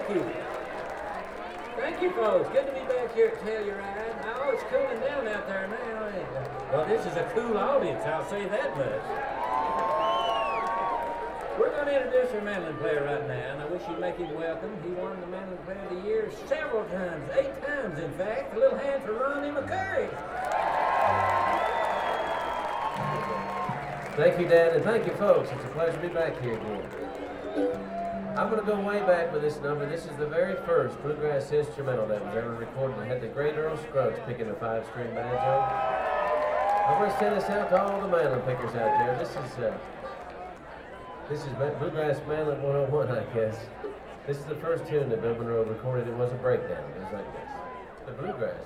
Thank you. Thank you, folks. Good to be back here at Telluride. Oh, it's cooling down out there now. Well, this is a cool audience, I'll say that much. We're going to introduce our mandolin player right now, and I wish you'd make him welcome. He won the Mandolin Player of the Year several times, 8 times, in fact. A little hand for Ronnie McCurry. Thank you, Dad, and thank you, folks. It's a pleasure to be back here again. I'm going to go way back with this number. This is the very first bluegrass instrumental that was ever recorded. It had the great Earl Scruggs picking a 5-string banjo. I'm going to send this out to all the mandolin pickers out there. This is Bluegrass Mandolin 101, I guess. This is the first tune that Bill Monroe recorded. It was a breakdown. It was like this. The Bluegrass